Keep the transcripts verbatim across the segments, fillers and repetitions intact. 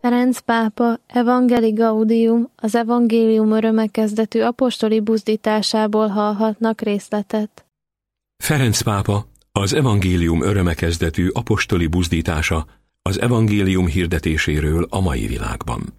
Ferenc pápa Evangelii Gaudium, az evangélium öröme kezdetű apostoli buzdításából hallhatnak részletet. Ferenc pápa az evangélium öröme kezdetű apostoli buzdítása az evangélium hirdetéséről a mai világban.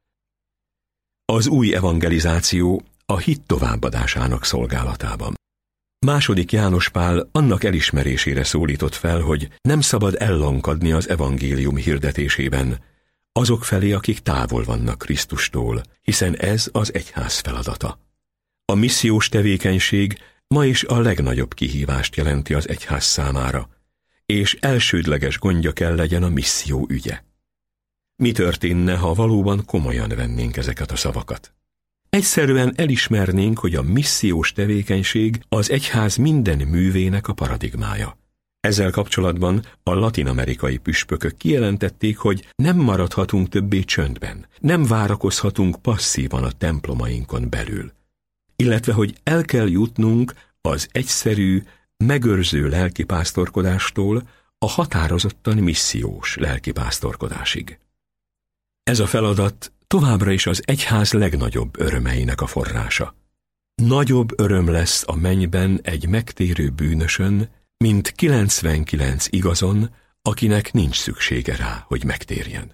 Az új evangelizáció a hit továbbadásának szolgálatában. Második János Pál annak elismerésére szólított fel, hogy nem szabad ellankadni az evangélium hirdetésében azok felé, akik távol vannak Krisztustól, hiszen ez az egyház feladata. A missziós tevékenység ma is a legnagyobb kihívást jelenti az egyház számára, és elsődleges gondja kell legyen a misszió ügye. Mi történne, ha valóban komolyan vennénk ezeket a szavakat? Egyszerűen elismernénk, hogy a missziós tevékenység az egyház minden művének a paradigmája. Ezzel kapcsolatban a latin-amerikai püspökök kijelentették, hogy nem maradhatunk többé csöndben, nem várakozhatunk passzívan a templomainkon belül, illetve hogy el kell jutnunk az egyszerű, megőrző lelkipásztorkodástól a határozottan missziós lelkipásztorkodásig. Ez a feladat továbbra is az egyház legnagyobb örömeinek a forrása. Nagyobb öröm lesz a mennyben egy megtérő bűnösön, mint kilencvenkilenc igazon, akinek nincs szüksége rá, hogy megtérjen.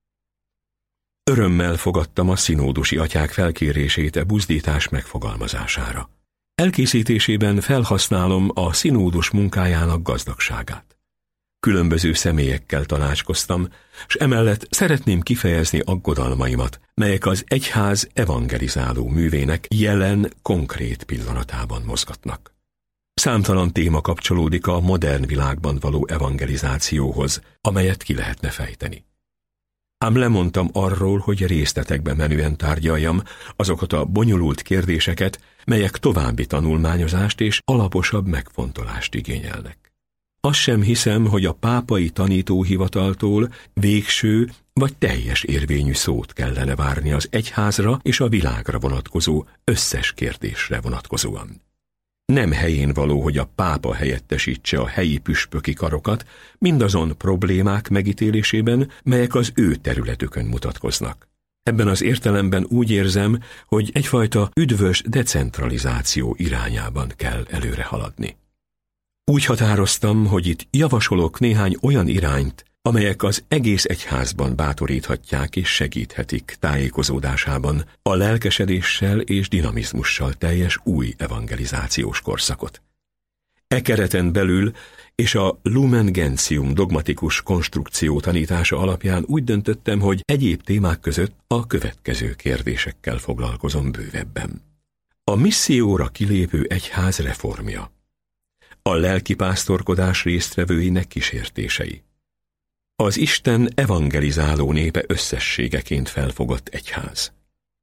Örömmel fogadtam a szinódusi atyák felkérését e buzdítás megfogalmazására. Elkészítésében felhasználom a szinódus munkájának gazdagságát. Különböző személyekkel tanácskoztam, s emellett szeretném kifejezni aggodalmaimat, melyek az egyház evangelizáló művének jelen, konkrét pillanatában mozgatnak. Számtalan téma kapcsolódik a modern világban való evangelizációhoz, amelyet ki lehetne fejteni. Ám lemondtam arról, hogy részletekbe menően tárgyaljam azokat a bonyolult kérdéseket, melyek további tanulmányozást és alaposabb megfontolást igényelnek. Azt sem hiszem, hogy a pápai tanítóhivataltól végső vagy teljes érvényű szót kellene várni az egyházra és a világra vonatkozó összes kérdésre vonatkozóan. Nem helyén való, hogy a pápa helyettesítse a helyi püspöki karokat mindazon problémák megítélésében, melyek az ő területükön mutatkoznak. Ebben az értelemben úgy érzem, hogy egyfajta üdvös decentralizáció irányában kell előre haladni. Úgy határoztam, hogy itt javasolok néhány olyan irányt, amelyek az egész egyházban bátoríthatják és segíthetik tájékozódásában a lelkesedéssel és dinamizmussal teljes új evangelizációs korszakot. E kereten belül és a Lumen Gentium dogmatikus konstrukció tanítása alapján úgy döntöttem, hogy egyéb témák között a következő kérdésekkel foglalkozom bővebben. A misszióra kilépő egyház reformja. A lelkipásztorkodás résztvevőinek kísértései. Az Isten evangelizáló népe összességeként felfogott egyház.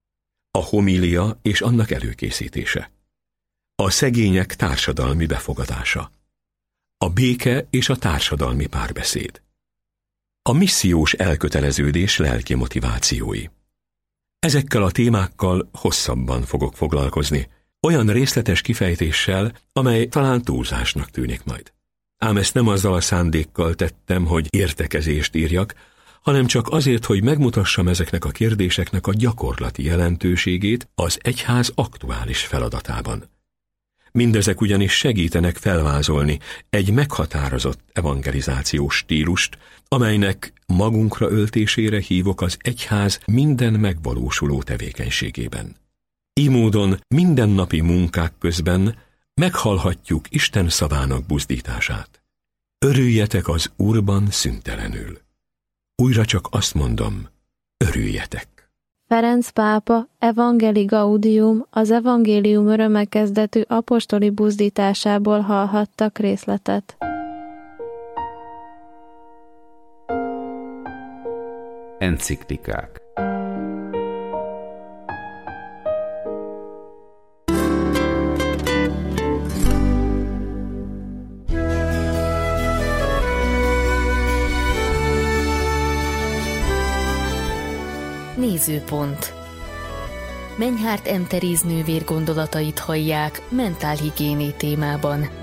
A homília és annak előkészítése. A szegények társadalmi befogadása. A béke és a társadalmi párbeszéd. A missziós elköteleződés lelki motivációi. Ezekkel a témákkal hosszabban fogok foglalkozni, olyan részletes kifejtéssel, amely talán túlzásnak tűnik majd. Ám ezt nem azzal a szándékkal tettem, hogy értekezést írjak, hanem csak azért, hogy megmutassam ezeknek a kérdéseknek a gyakorlati jelentőségét az egyház aktuális feladatában. Mindezek ugyanis segítenek felvázolni egy meghatározott evangelizációs stílust, amelynek magunkra öltésére hívok az egyház minden megvalósuló tevékenységében. Így módon mindennapi munkák közben meghallhatjuk Isten szavának buzdítását. Örüljetek az Úrban szüntelenül. Újra csak azt mondom, örüljetek. Ferenc pápa Evangelii Gaudium, az evangélium öröme kezdetű apostoli buzdításából hallhattak részletet. Enciklikák. Nézőpont. Menyhárt M. Teréz nővér gondolatait hallják mentálhigiéné témában.